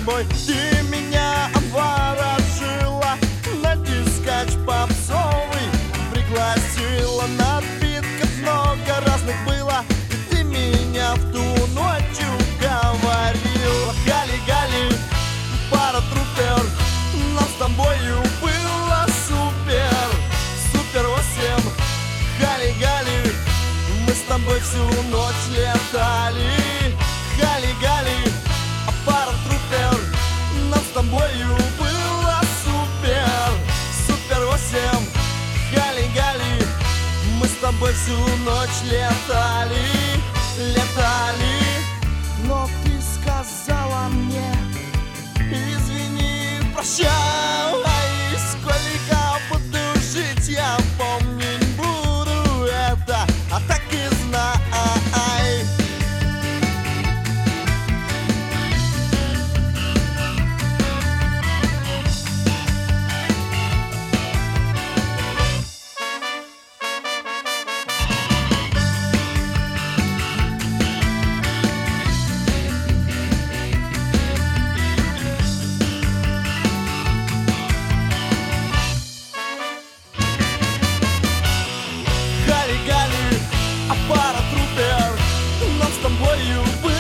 тобой. Ты меня обворожила, на дискач попсовый пригласила. Напитков много разных было, и ты меня в ту ночь уговорила. Гали-гали, пара трупер, нам с тобою было супер, супер 8. Гали-гали, мы с тобой всю ночь летали. Гали-гали, пара трупер, нам с тобою было супер, супер 8. Гали-гали, мы с тобой всю ночь летали, летали. Но ты сказала мне: извини, прощай, сколько буду жить, я помнить буду это, а так и знай. Гали-гали, пара трупер, нам с тобою было